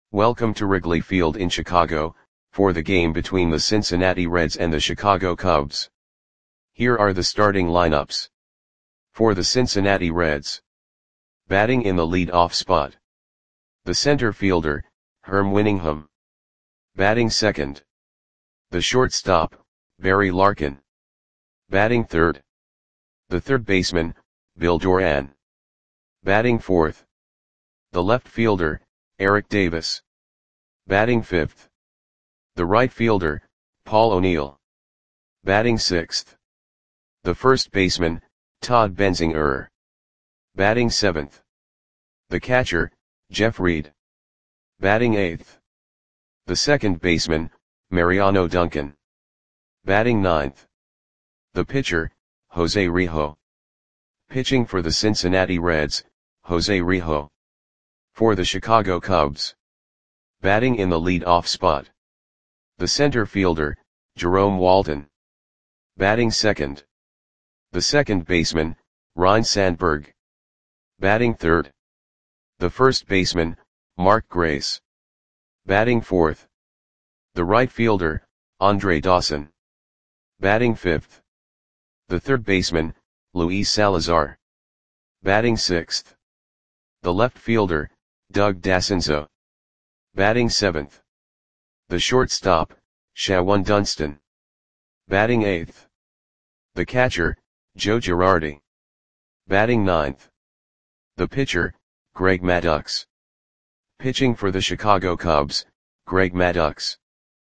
Welcome to Wrigley Field in Chicago, for the game between the Cincinnati Reds and the Chicago Cubs. Here are the starting lineups. For the Cincinnati Reds. Batting in the lead-off spot. The center fielder, Herm Winningham. Batting second. The shortstop, Barry Larkin. Batting third. The third baseman, Bill Doran. Batting fourth. The left fielder, Eric Davis. Batting fifth. The right fielder, Paul O'Neill. Batting sixth. The first baseman, Todd Benzinger. Batting seventh. The catcher, Jeff Reed. Batting eighth. The second baseman, Mariano Duncan. Batting ninth. The pitcher, Jose Rijo. Pitching for the Cincinnati Reds, Jose Rijo. For the Chicago Cubs. Batting in the lead-off spot. The center fielder, Jerome Walton. Batting second. The second baseman, Ryne Sandberg. Batting third. The first baseman, Mark Grace. Batting fourth. The right fielder, Andre Dawson. Batting fifth. The third baseman, Luis Salazar. Batting sixth. The left fielder, Doug Dascenzo. Batting seventh. The shortstop, Shawan Dunston. Batting eighth. The catcher, Joe Girardi. Batting ninth. The pitcher, Greg Maddux. Pitching for the Chicago Cubs, Greg Maddux.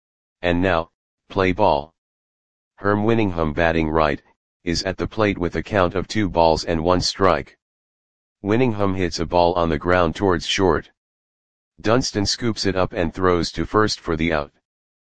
And now, play ball. Herm Winningham batting right, is at the plate with a count of 2 balls and 1 strike. Winningham hits a ball on the ground towards short. Dunston scoops it up and throws to first for the out.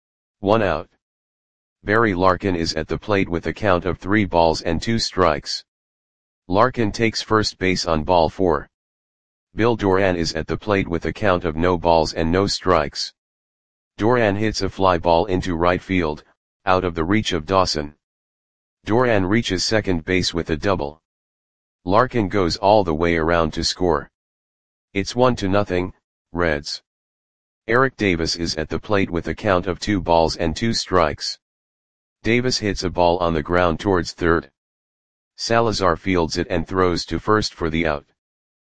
1 out. Barry Larkin is at the plate with a count of 3 balls and 2 strikes. Larkin takes first base on ball 4. Bill Doran is at the plate with a count of no balls and no strikes. Doran hits a fly ball into right field, out of the reach of Dawson. Doran reaches second base with a double. Larkin goes all the way around to score. It's 1-0, Reds. Eric Davis is at the plate with a count of 2 balls and 2 strikes. Davis hits a ball on the ground towards third. Salazar fields it and throws to first for the out.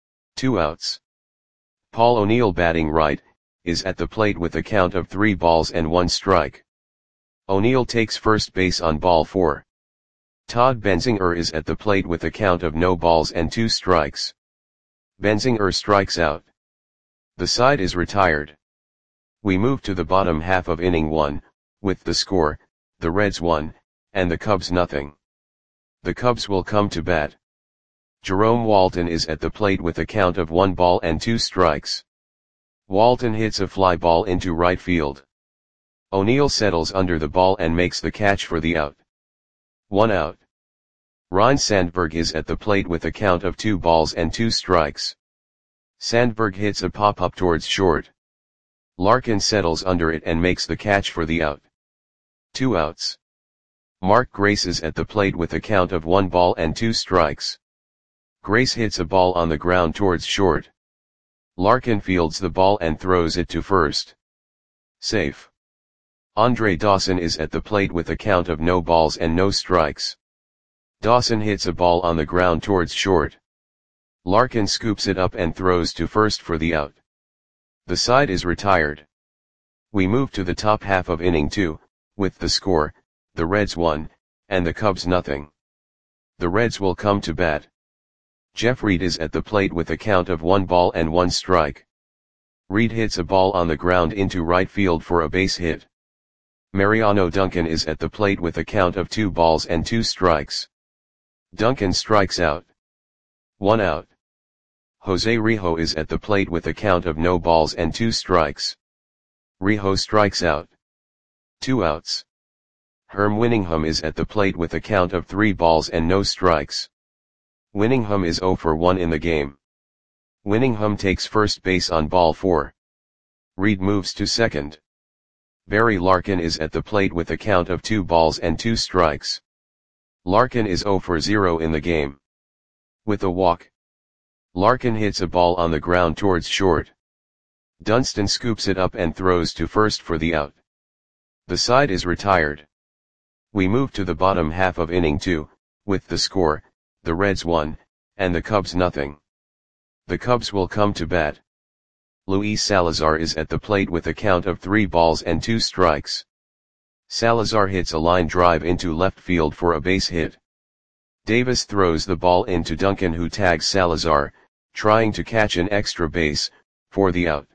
2 outs. Paul O'Neill batting right, is at the plate with a count of 3 balls and 1 strike. O'Neill takes first base on ball 4. Todd Benzinger is at the plate with a count of no balls and 2 strikes. Benzinger strikes out. The side is retired. We move to the bottom half of inning 1, with the score, the Reds 1, and the Cubs nothing. The Cubs will come to bat. Jerome Walton is at the plate with a count of 1 ball and 2 strikes. Walton hits a fly ball into right field. O'Neill settles under the ball and makes the catch for the out. 1 out. Ryne Sandberg is at the plate with a count of 2 balls and 2 strikes. Sandberg hits a pop-up towards short. Larkin settles under it and makes the catch for the out. 2 outs. Mark Grace is at the plate with a count of 1 ball and 2 strikes. Grace hits a ball on the ground towards short. Larkin fields the ball and throws it to first. Safe. Andre Dawson is at the plate with a count of no balls and no strikes. Dawson hits a ball on the ground towards short. Larkin scoops it up and throws to first for the out. The side is retired. We move to the top half of inning 2, with the score, the Reds 1, and the Cubs nothing. The Reds will come to bat. Jeff Reed is at the plate with a count of 1 ball and 1 strike. Reed hits a ball on the ground into right field for a base hit. Mariano Duncan is at the plate with a count of 2 balls and 2 strikes. Duncan strikes out. 1 out. Jose Rijo is at the plate with a count of no balls and 2 strikes. Rijo strikes out. 2 outs. Herm Winningham is at the plate with a count of 3 balls and no strikes. Winningham is 0 for 1 in the game. Winningham takes first base on ball 4. Reed moves to second. Barry Larkin is at the plate with a count of 2 balls and 2 strikes. Larkin is 0 for 0 in the game. With a walk. Larkin hits a ball on the ground towards short. Dunston scoops it up and throws to first for the out. The side is retired. We move to the bottom half of inning 2, with the score, the Reds 1, and the Cubs nothing. The Cubs will come to bat. Luis Salazar is at the plate with a count of 3 balls and 2 strikes. Salazar hits a line drive into left field for a base hit. Davis throws the ball into Duncan, who tags Salazar, trying to catch an extra base, for the out.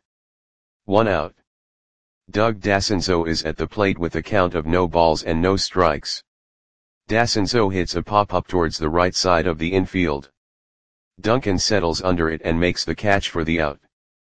1 out. Doug Dassenzo is at the plate with a count of no balls and no strikes. Dassenzo hits a pop-up towards the right side of the infield. Duncan settles under it and makes the catch for the out.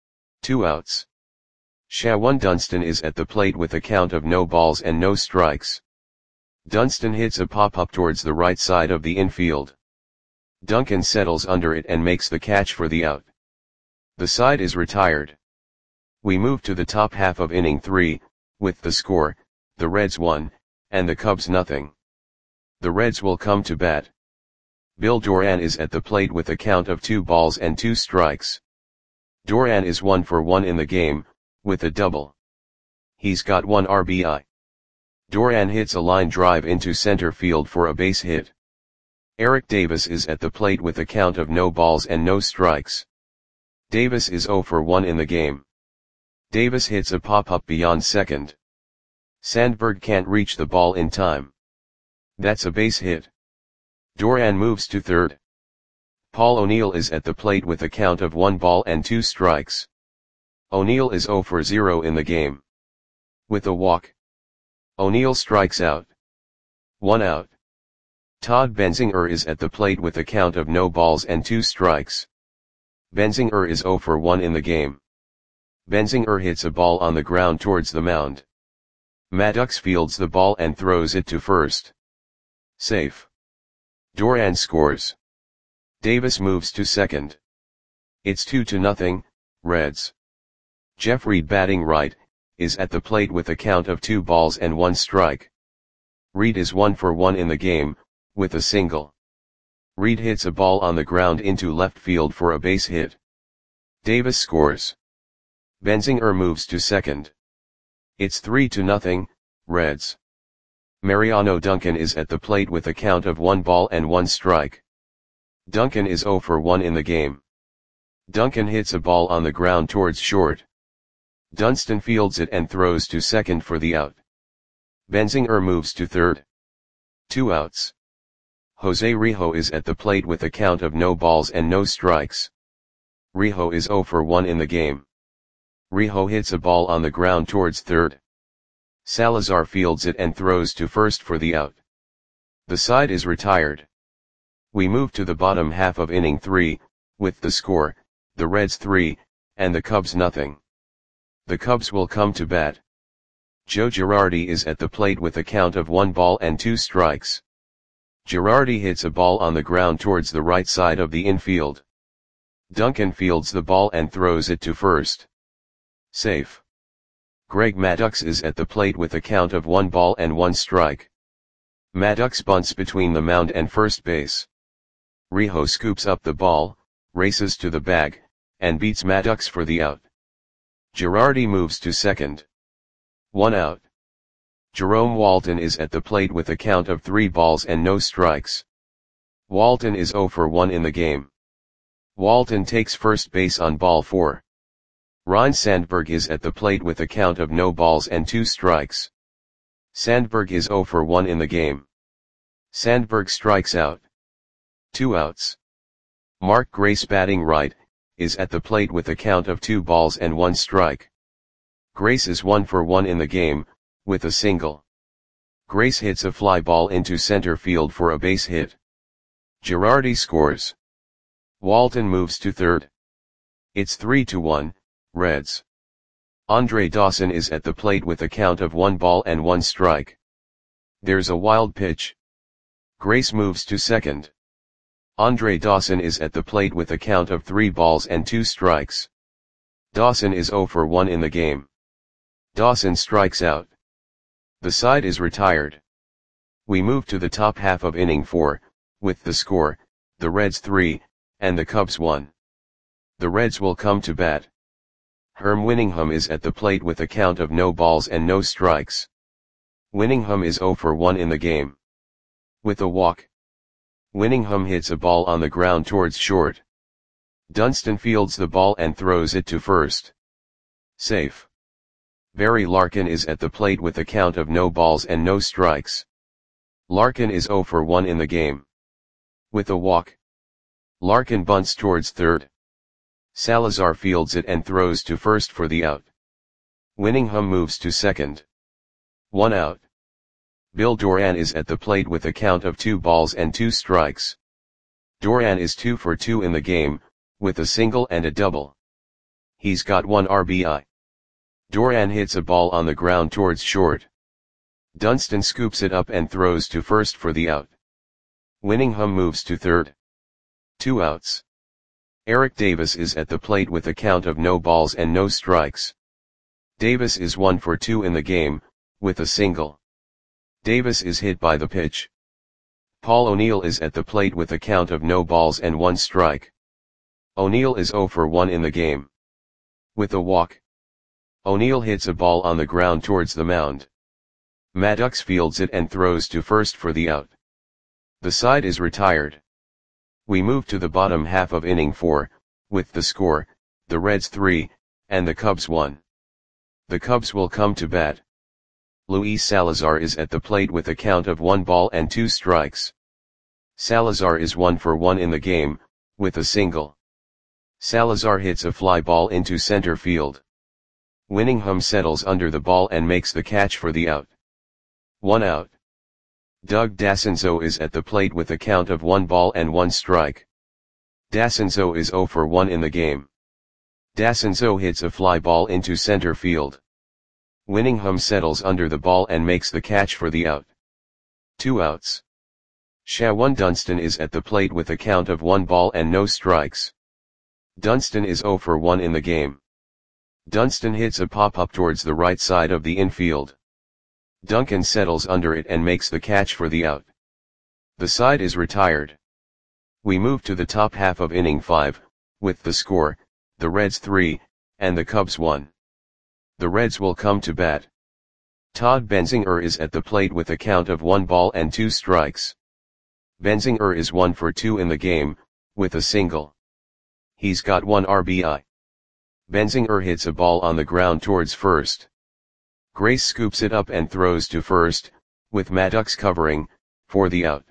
2 outs. Shawan Dunston is at the plate with a count of no balls and no strikes. Dunston hits a pop-up towards the right side of the infield. Duncan settles under it and makes the catch for the out. The side is retired. We move to the top half of inning 3, with the score, the Reds 1, and the Cubs nothing. The Reds will come to bat. Bill Doran is at the plate with a count of 2 balls and 2 strikes. Doran is 1 for 1 in the game, with a double. He's got 1 RBI. Doran hits a line drive into center field for a base hit. Eric Davis is at the plate with a count of no balls and no strikes. Davis is 0 for 1 in the game. Davis hits a pop-up beyond second. Sandberg can't reach the ball in time. That's a base hit. Doran moves to third. Paul O'Neill is at the plate with a count of 1 ball and 2 strikes. O'Neill is 0 for 0 in the game. With a walk, O'Neill strikes out. 1 out. Todd Benzinger is at the plate with a count of no balls and 2 strikes. Benzinger is 0 for 1 in the game. Benzinger hits a ball on the ground towards the mound. Maddox fields the ball and throws it to first. Safe. Doran scores. Davis moves to second. It's 2-0, Reds. Jeff Reed, batting right, is at the plate with a count of 2 balls and 1 strike. Reed is 1 for 1 in the game, with a single. Reed hits a ball on the ground into left field for a base hit. Davis scores. Benzinger moves to second. It's 3-0, Reds. Mariano Duncan is at the plate with a count of 1 ball and 1 strike. Duncan is 0 for 1 in the game. Duncan hits a ball on the ground towards short. Dunston fields it and throws to second for the out. Benzinger moves to third. 2 outs. Jose Rijo is at the plate with a count of no balls and no strikes. Rijo is 0 for 1 in the game. Rijo hits a ball on the ground towards third. Salazar fields it and throws to first for the out. The side is retired. We move to the bottom half of inning 3, with the score, the Reds 3, and the Cubs nothing. The Cubs will come to bat. Joe Girardi is at the plate with a count of 1 ball and 2 strikes. Girardi hits a ball on the ground towards the right side of the infield. Duncan fields the ball and throws it to first. Safe. Greg Maddux is at the plate with a count of 1 ball and 1 strike. Maddux bunts between the mound and first base. Rijo scoops up the ball, races to the bag, and beats Maddux for the out. Girardi moves to second. 1 out. Jerome Walton is at the plate with a count of 3 balls and no strikes. Walton is 0 for 1 in the game. Walton takes first base on ball 4. Ryne Sandberg is at the plate with a count of no balls and 2 strikes. Sandberg is 0 for 1 in the game. Sandberg strikes out. 2 outs. Mark Grace, batting right, is at the plate with a count of 2 balls and 1 strike. Grace is 1 for 1 in the game, with a single. Grace hits a fly ball into center field for a base hit. Girardi scores. Walton moves to third. It's 3-1, Reds. Andre Dawson is at the plate with a count of 1 ball and 1 strike. There's a wild pitch. Grace moves to second. Andre Dawson is at the plate with a count of 3 balls and 2 strikes. Dawson is 0 for 1 in the game. Dawson strikes out. The side is retired. We move to the top half of inning 4, with the score, the Reds 3, and the Cubs 1. The Reds will come to bat. Herm Winningham is at the plate with a count of no balls and no strikes. Winningham is 0 for 1 in the game. With a walk. Winningham hits a ball on the ground towards short. Dunston fields the ball and throws it to first. Safe. Barry Larkin is at the plate with a count of no balls and no strikes. Larkin is 0 for 1 in the game. With a walk. Larkin bunts towards third. Salazar fields it and throws to first for the out. Winningham moves to second. 1 out. Bill Doran is at the plate with a count of 2 balls and 2 strikes. Doran is 2 for 2 in the game, with a single and a double. He's got 1 RBI. Doran hits a ball on the ground towards short. Dunston scoops it up and throws to first for the out. Winningham moves to third. 2 outs. Eric Davis is at the plate with a count of no balls and no strikes. Davis is 1 for 2 in the game, with a single. Davis is hit by the pitch. Paul O'Neill is at the plate with a count of no balls and 1 strike. O'Neill is 0 for 1 in the game. With a walk. O'Neill hits a ball on the ground towards the mound. Maddox fields it and throws to first for the out. The side is retired. We move to the bottom half of inning 4, with the score, the Reds 3, and the Cubs 1. The Cubs will come to bat. Luis Salazar is at the plate with a count of 1 ball and 2 strikes. Salazar is 1 for 1 in the game, with a single. Salazar hits a fly ball into center field. Winningham settles under the ball and makes the catch for the out. 1 out. Doug Dassenzo is at the plate with a count of 1 ball and 1 strike. Dassenzo is 0 for 1 in the game. Dassenzo hits a fly ball into center field. Winningham settles under the ball and makes the catch for the out. 2 outs. Shawan Dunston is at the plate with a count of 1 ball and no strikes. Dunston is 0 for 1 in the game. Dunston hits a pop-up towards the right side of the infield. Duncan settles under it and makes the catch for the out. The side is retired. We move to the top half of inning 5, with the score, the Reds 3, and the Cubs 1. The Reds will come to bat. Todd Benzinger is at the plate with a count of 1 ball and 2 strikes. Benzinger is 1 for 2 in the game, with a single. He's got 1 RBI. Benzinger hits a ball on the ground towards first. Grace scoops it up and throws to first, with Maddox covering, for the out.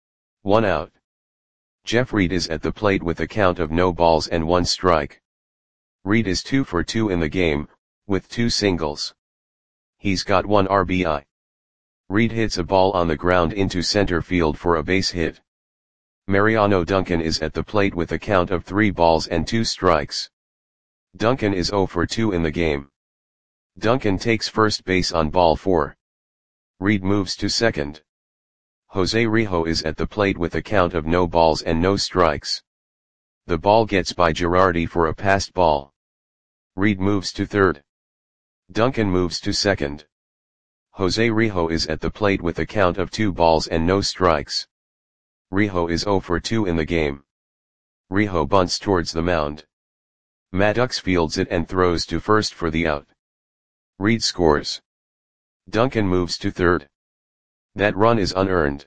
1 out. Jeff Reed is at the plate with a count of no balls and 1 strike. Reed is 2 for 2 in the game, with 2 singles. He's got 1 RBI. Reed hits a ball on the ground into center field for a base hit. Mariano Duncan is at the plate with a count of 3 balls and 2 strikes. Duncan is 0 for 2 in the game. Duncan takes first base on ball 4. Reed moves to second. Jose Rijo is at the plate with a count of no balls and no strikes. The ball gets by Girardi for a passed ball. Reed moves to third. Duncan moves to second. Jose Rijo is at the plate with a count of 2 balls and no strikes. Rijo is 0 for 2 in the game. Rijo bunts towards the mound. Maddox fields it and throws to first for the out. Reed scores. Duncan moves to third. That run is unearned.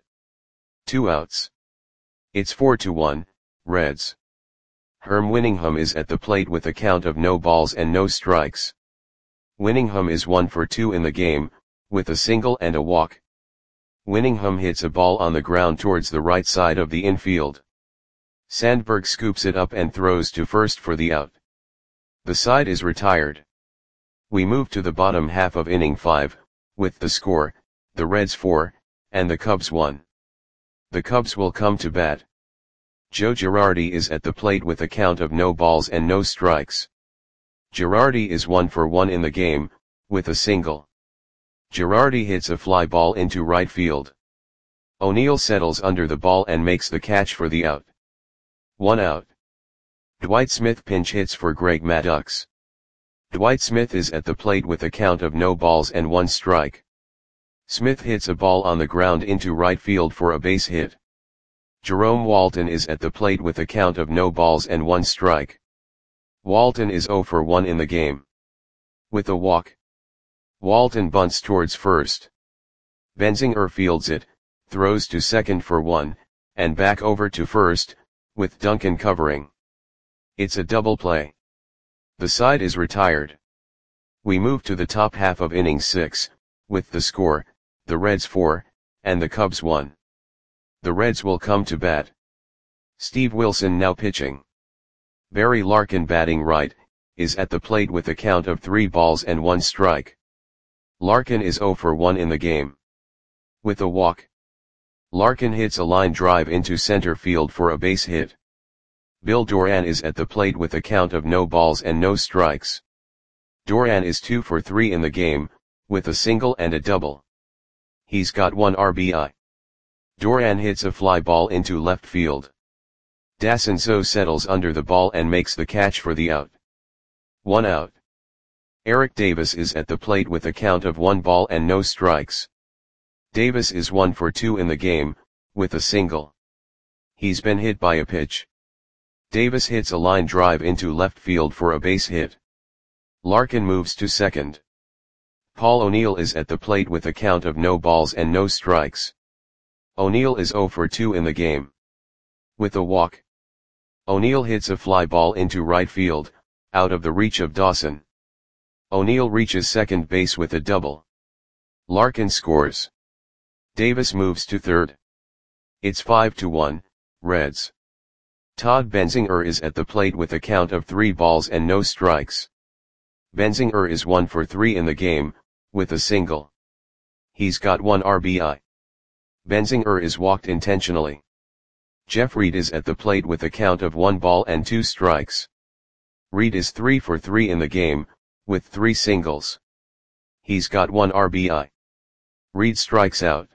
2 outs. It's 4-1, Reds. Herm Winningham is at the plate with a count of no balls and no strikes. Winningham is 1 for 2 in the game, with a single and a walk. Winningham hits a ball on the ground towards the right side of the infield. Sandberg scoops it up and throws to first for the out. The side is retired. We move to the bottom half of inning 5, with the score, the Reds 4, and the Cubs 1. The Cubs will come to bat. Joe Girardi is at the plate with a count of no balls and no strikes. Girardi is 1 for 1 in the game, with a single. Girardi hits a fly ball into right field. O'Neill settles under the ball and makes the catch for the out. 1 out. Dwight Smith pinch hits for Greg Maddux. Dwight Smith is at the plate with a count of no balls and 1 strike. Smith hits a ball on the ground into right field for a base hit. Jerome Walton is at the plate with a count of no balls and 1 strike. Walton is 0 for 1 in the game. With a walk. Walton bunts towards first. Benzinger fields it, throws to second for 1, and back over to first, with Duncan covering. It's a double play. The side is retired. We move to the top half of inning 6, with the score, the Reds 4, and the Cubs 1. The Reds will come to bat. Steve Wilson now pitching. Barry Larkin batting right, is at the plate with a count of 3 balls and 1 strike. Larkin is 0 for 1 in the game. With a walk. Larkin hits a line drive into center field for a base hit. Bill Doran is at the plate with a count of no balls and no strikes. Doran is 2 for 3 in the game, with a single and a double. He's got 1 RBI. Doran hits a fly ball into left field. Dasenzo settles under the ball and makes the catch for the out. 1 out. Eric Davis is at the plate with a count of 1 ball and no strikes. Davis is 1 for 2 in the game, with a single. He's been hit by a pitch. Davis hits a line drive into left field for a base hit. Larkin moves to second. Paul O'Neill is at the plate with a count of no balls and no strikes. O'Neill is 0 for 2 in the game. With a walk. O'Neill hits a fly ball into right field, out of the reach of Dawson. O'Neill reaches second base with a double. Larkin scores. Davis moves to third. It's 5-1, Reds. Todd Benzinger is at the plate with a count of 3 balls and no strikes. Benzinger is 1 for 3 in the game, with a single. He's got 1 RBI. Benzinger is walked intentionally. Jeff Reed is at the plate with a count of 1 ball and 2 strikes. Reed is 3 for 3 in the game, with 3 singles. He's got 1 RBI. Reed strikes out.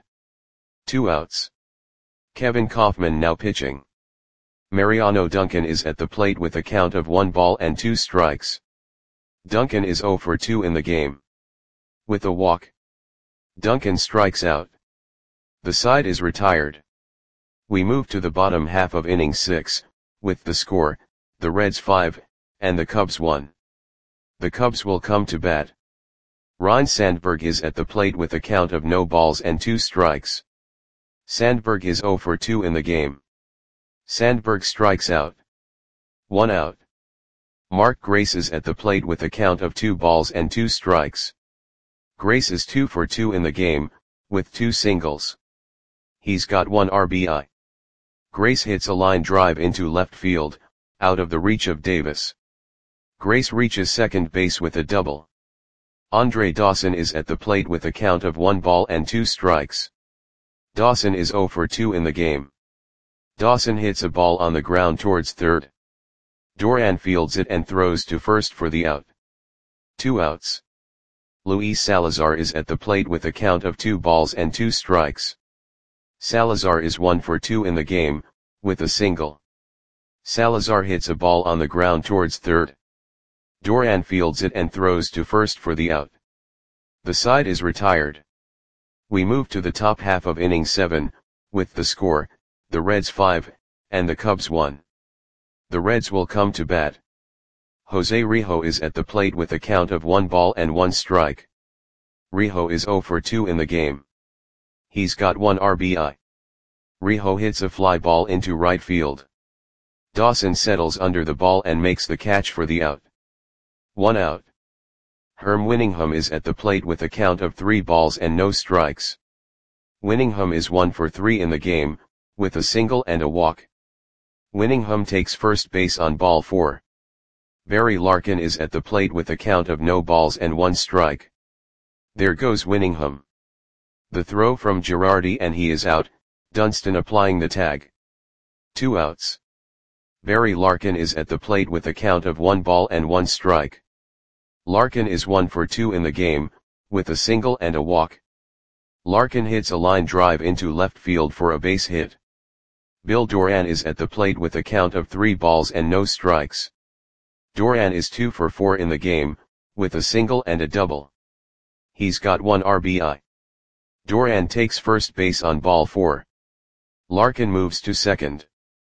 2 outs. Kevin Kaufman now pitching. Mariano Duncan is at the plate with a count of 1 ball and 2 strikes. Duncan is 0 for 2 in the game. With a walk. Duncan strikes out. The side is retired. We move to the bottom half of inning 6, with the score, the Reds 5, and the Cubs 1. The Cubs will come to bat. Ryne Sandberg is at the plate with a count of no balls and 2 strikes. Sandberg is 0 for 2 in the game. Sandberg strikes out. 1 out. Mark Grace is at the plate with a count of 2 balls and 2 strikes. Grace is 2 for 2 in the game, with 2 singles. He's got 1 RBI. Grace hits a line drive into left field, out of the reach of Davis. Grace reaches second base with a double. Andre Dawson is at the plate with a count of 1 ball and 2 strikes. Dawson is 0 for 2 in the game. Dawson hits a ball on the ground towards third. Doran fields it and throws to first for the out. 2 outs. Luis Salazar is at the plate with a count of 2 balls and 2 strikes. Salazar is 1 for 2 in the game, with a single. Salazar hits a ball on the ground towards third. Doran fields it and throws to first for the out. The side is retired. We move to the top half of inning 7, with the score, the Reds 5, and the Cubs 1. The Reds will come to bat. Jose Rijo is at the plate with a count of 1 ball and 1 strike. Rijo is 0 for 2 in the game. He's got 1 RBI. Rijo hits a fly ball into right field. Dawson settles under the ball and makes the catch for the out. 1 out. Herm Winningham is at the plate with a count of 3 balls and no strikes. Winningham is 1 for 3 in the game, with a single and a walk. Winningham takes first base on ball 4. Barry Larkin is at the plate with a count of no balls and 1 strike. There goes Winningham. The throw from Girardi and he is out, Dunston applying the tag. 2 outs. Barry Larkin is at the plate with a count of 1 ball and 1 strike. Larkin is 1 for 2 in the game, with a single and a walk. Larkin hits a line drive into left field for a base hit. Bill Doran is at the plate with a count of 3 balls and no strikes. Doran is 2 for 4 in the game, with a single and a double. He's got 1 RBI. Doran takes first base on ball 4. Larkin moves to second.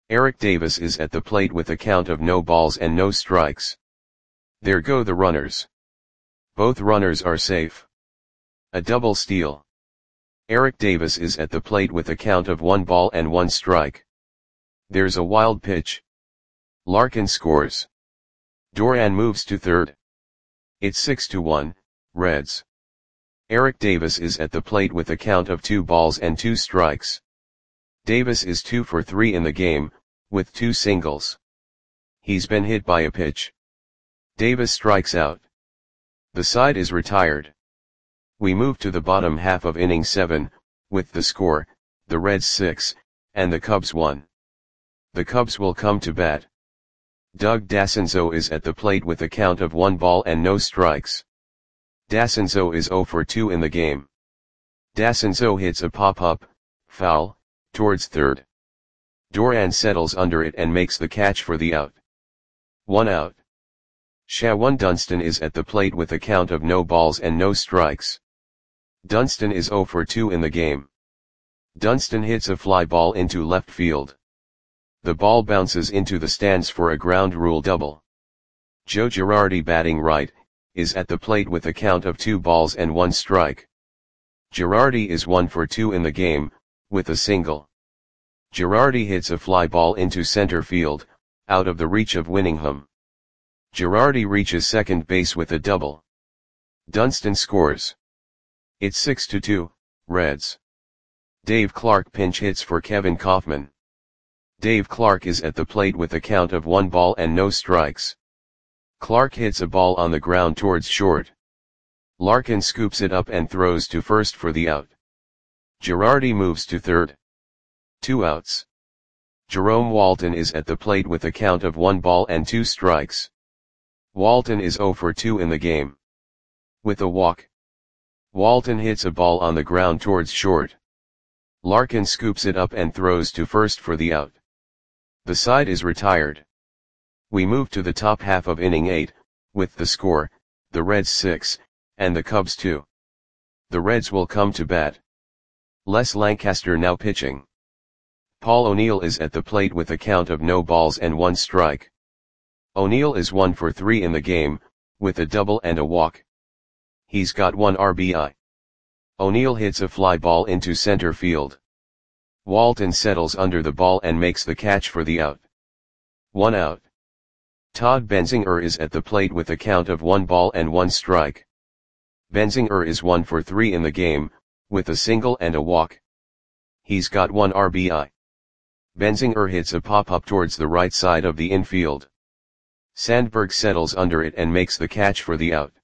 Eric Davis is at the plate with a count of no balls and no strikes. There go the runners. Both runners are safe. A double steal. Eric Davis is at the plate with a count of 1 ball and 1 strike. There's a wild pitch. Larkin scores. Duran moves to third. It's 6-1, Reds. Eric Davis is at the plate with a count of 2 balls and 2 strikes. Davis is 2 for 3 in the game, with 2 singles. He's been hit by a pitch. Davis strikes out. The side is retired. We move to the bottom half of inning 7, with the score, the Reds 6, and the Cubs 1. The Cubs will come to bat. Doug Dascenzo is at the plate with a count of 1 ball and no strikes. Dascenzo is 0 for 2 in the game. Dascenzo hits a pop-up, foul, towards third. Duran settles under it and makes the catch for the out. 1 out. Shawan Dunston is at the plate with a count of no balls and no strikes. Dunston is 0 for 2 in the game. Dunston hits a fly ball into left field. The ball bounces into the stands for a ground rule double. Joe Girardi, batting right, is at the plate with a count of 2 balls and 1 strike. Girardi is 1 for 2 in the game, with a single. Girardi hits a fly ball into center field, out of the reach of Winningham. Girardi reaches second base with a double. Dunston scores. It's 6-2, Reds. Dave Clark pinch hits for Kevin Kaufman. Dave Clark is at the plate with a count of 1 ball and no strikes. Clark hits a ball on the ground towards short. Larkin scoops it up and throws to first for the out. Girardi moves to third. 2 outs. Jerome Walton is at the plate with a count of 1 ball and 2 strikes. Walton is 0 for 2 in the game. With a walk. Walton hits a ball on the ground towards short. Larkin scoops it up and throws to first for the out. The side is retired. We move to the top half of inning 8, with the score, the Reds 6, and the Cubs 2. The Reds will come to bat. Les Lancaster now pitching. Paul O'Neill is at the plate with a count of no balls and 1 strike. O'Neill is 1 for 3 in the game, with a double and a walk. He's got 1 RBI. O'Neill hits a fly ball into center field. Walton settles under the ball and makes the catch for the out. 1 out. Todd Benzinger is at the plate with a count of 1 ball and 1 strike. Benzinger is 1 for 3 in the game, with a single and a walk. He's got 1 RBI. Benzinger hits a pop-up towards the right side of the infield. Sandberg settles under it and makes the catch for the out.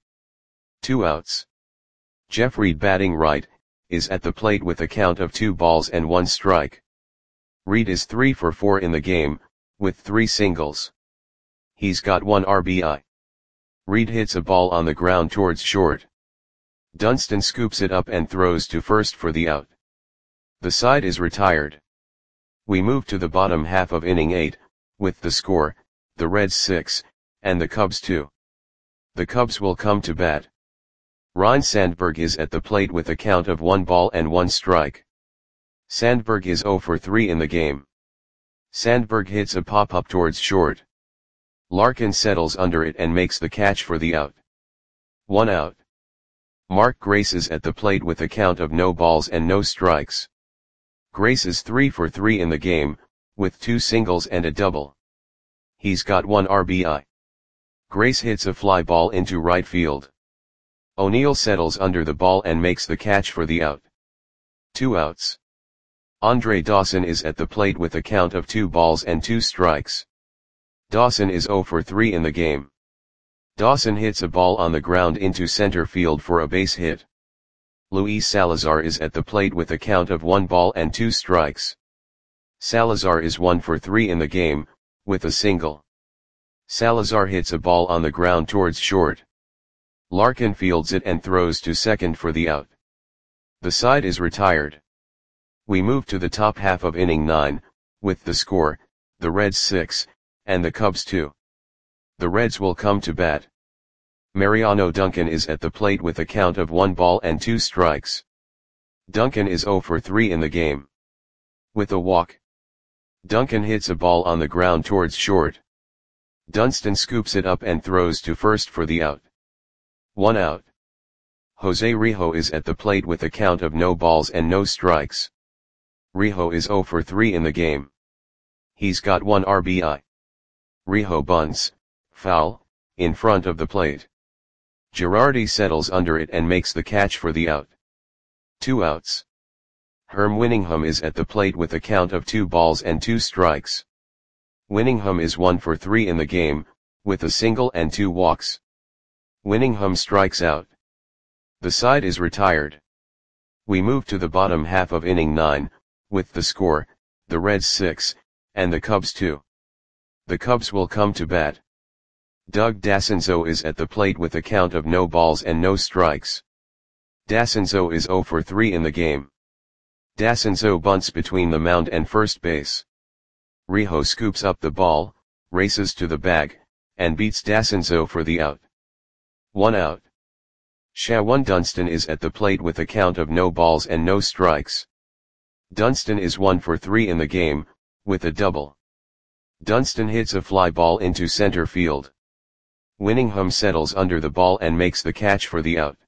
2 outs. Jeff Reed, batting right, is at the plate with a count of 2 balls and 1 strike. Reed is 3 for 4 in the game, with 3 singles. He's got 1 RBI. Reed hits a ball on the ground towards short. Dunston scoops it up and throws to first for the out. The side is retired. We move to the bottom half of inning 8, with the score, the Reds 6, and the Cubs 2. The Cubs will come to bat. Ryne Sandberg is at the plate with a count of 1 ball and 1 strike. Sandberg is 0 for 3 in the game. Sandberg hits a pop-up towards short. Larkin settles under it and makes the catch for the out. 1 out. Mark Grace is at the plate with a count of no balls and no strikes. Grace is 3 for 3 in the game, with 2 singles and a double. He's got 1 RBI. Grace hits a fly ball into right field. O'Neill settles under the ball and makes the catch for the out. 2 outs. Andre Dawson is at the plate with a count of 2 balls and 2 strikes. Dawson is 0 for 3 in the game. Dawson hits a ball on the ground into center field for a base hit. Luis Salazar is at the plate with a count of 1 ball and 2 strikes. Salazar is 1 for 3 in the game, with a single. Salazar hits a ball on the ground towards short. Larkin fields it and throws to second for the out. The side is retired. We move to the top half of inning 9, with the score, the Reds 6, and the Cubs 2. The Reds will come to bat. Mariano Duncan is at the plate with a count of 1 ball and 2 strikes. Duncan is 0 for 3 in the game. With a walk. Duncan hits a ball on the ground towards short. Dunston scoops it up and throws to first for the out. 1 out. Jose Rijo is at the plate with a count of no balls and no strikes. Rijo is 0 for 3 in the game. He's got 1 RBI. Rijo bunts, foul, in front of the plate. Girardi settles under it and makes the catch for the out. 2 outs. Herm Winningham is at the plate with a count of 2 balls and 2 strikes. Winningham is 1 for 3 in the game, with a single and 2 walks. Winningham strikes out. The side is retired. We move to the bottom half of inning 9, with the score, the Reds 6, and the Cubs 2. The Cubs will come to bat. Doug Dassenzo is at the plate with a count of no balls and no strikes. Dassenzo is 0 for 3 in the game. Dassenzo bunts between the mound and first base. Rijo scoops up the ball, races to the bag, and beats Dassenzo for the out. 1 out. Shawan Dunston is at the plate with a count of no balls and no strikes. Dunston is 1 for 3 in the game, with a double. Dunston hits a fly ball into center field. Winningham settles under the ball and makes the catch for the out.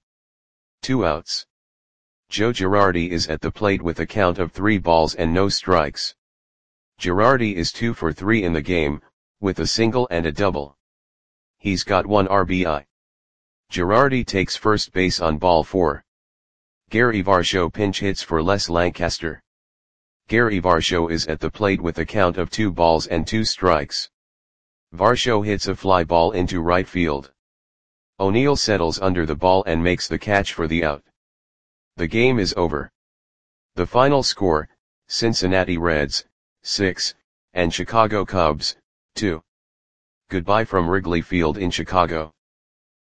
2 outs. Joe Girardi is at the plate with a count of 3 balls and no strikes. Girardi is 2 for 3 in the game, with a single and a double. He's got 1 RBI. Girardi takes first base on ball 4. Gary Varsho pinch hits for Les Lancaster. Gary Varsho is at the plate with a count of 2 balls and 2 strikes. Varsho hits a fly ball into right field. O'Neill settles under the ball and makes the catch for the out. The game is over. The final score, Cincinnati Reds, 6, and Chicago Cubs, 2. Goodbye from Wrigley Field in Chicago.